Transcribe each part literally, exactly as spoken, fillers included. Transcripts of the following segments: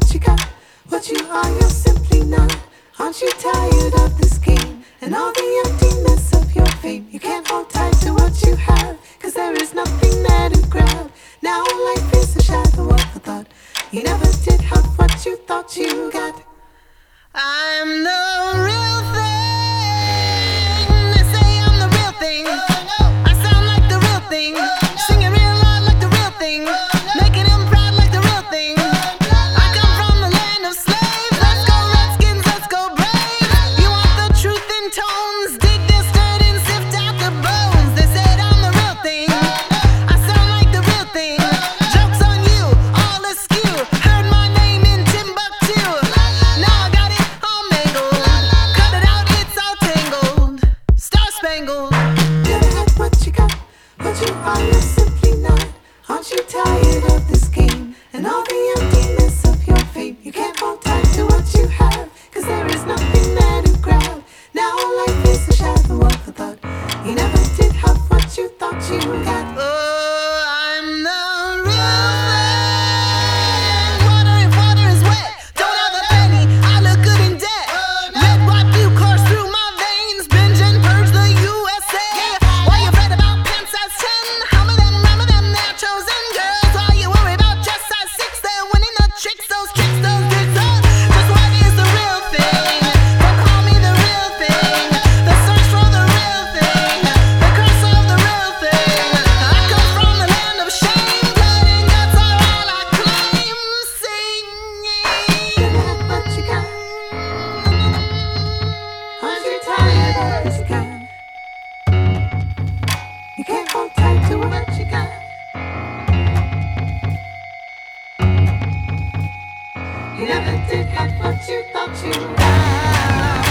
what you got, what you are, you're simply not. Aren't you tired of this game and all the emptiness of your fame? You can't hold tight to what you have, cause there is nothing there to grab. Now life is a shadow of a thought. You never did have what you thought you got. I'm the real thing. They say I'm the real thing. I sound like the real thing. Singing real loud like the real thing. Making them proud like the real thing. I come from the land of slaves. Let's go Redskins, let's go Braves. You want the truth in tones? Dig this dirt and sift out the bones. They said I'm the real thing. I sound like the real thing. Jokes on you, all askew. Heard my name in Timbuktu. Now I got it all mangled. Cut it out, it's all tangled. Star Spangled. Never had what you got, what you are, you're simply not. Aren't you tired of this game and all the emptiness of your fame? You can't hold tight to what you have, cause there is nothing there to grab. Now life is a shadow of a thought. You never did have what you thought you got. Oh, I'm the real thing. Water if water is wet. Don't have a penny, I look good in debt. Red white blue course through my veins. Binge and purge the U S A. Why you fret about pants size ten? How many them, how many them, they're chosen girls. Why you worry about just size six? They're winning the tricks, those tricks, those dicks. Oh, just what is the real thing? Don't call me the real thing. The search for the real thing. The curse of the real thing. I come from the land of shame. Blood and guts are all I claim. Singing. Never had what you got. Aren't you tired of this game? You can't hold tight to what you got. You never did have what you thought you had.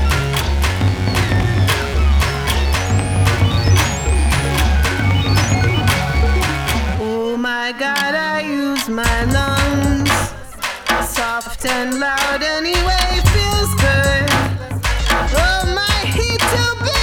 Oh my God, I use my lungs. Soft and loud anyway, feels good. Oh, my heat too big.